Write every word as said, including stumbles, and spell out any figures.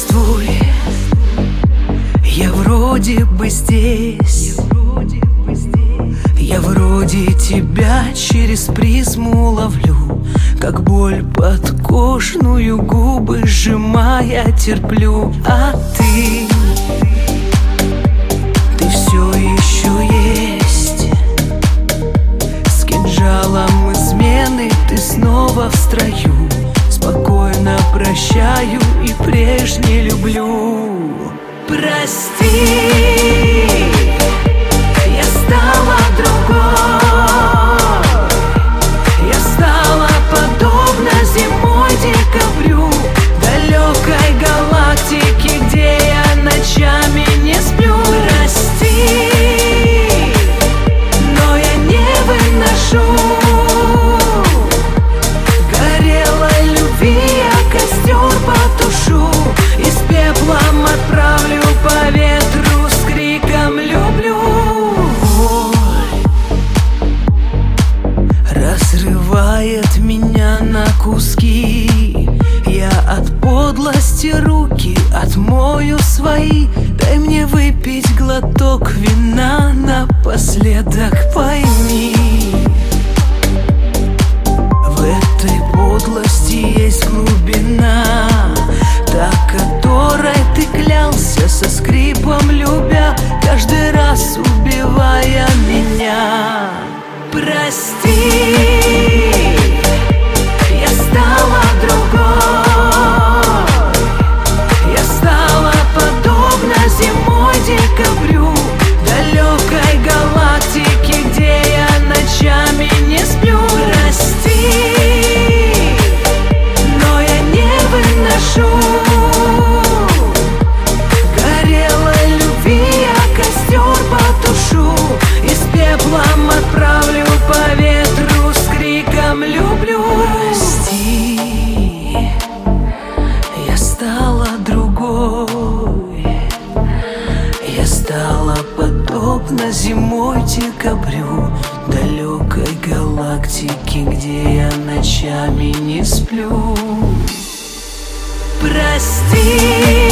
Здравствуй, я вроде бы здесь. Я вроде тебя через призму ловлю, как боль подкошную, губы сжимая терплю. А ты, ты все еще есть. С кинжалом измены ты снова в строю. Спокойно прощаю и прежне люблю. Прости, я стала другой. Я стала подобна зимой декабрю, далекой галактике, где я ночами не сплю. Прости, но я не выношу горелой любви, я костер потушу и с пеплом отправлю по ветру с криком люблю. Разрывает меня на куски. Я от подлости руки отмою свои. Дай мне выпить глоток вина напоследок, пойми. В этой подлости есть глубина, та, которой ты клялся со скрипом любя, каждый раз убивая меня. Прости, я стала другой. Я стала подобна зимой декабрю, далекой галактике, где я ночами не сплю. Прости, но я не выношу горелой любви, я костер потушу и с пеплом отправлю по ветру с криком люблю. Прости, я стала другой. Я стала подобна зимой декабрю, далекой галактике, где я ночами не сплю. Прости.